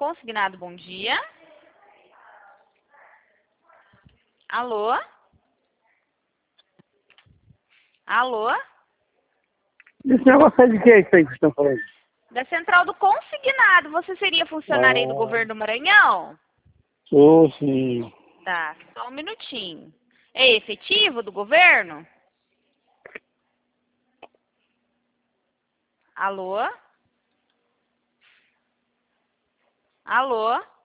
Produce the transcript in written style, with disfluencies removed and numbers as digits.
Consignado, bom dia. Alô? Alô? Esse negócio é de que aí que vocês estão falando? Da central do consignado. Você seria funcionário aí do governo do Maranhão? Sou, sim. Tá, só um minutinho. É efetivo do governo? Alô? Alô?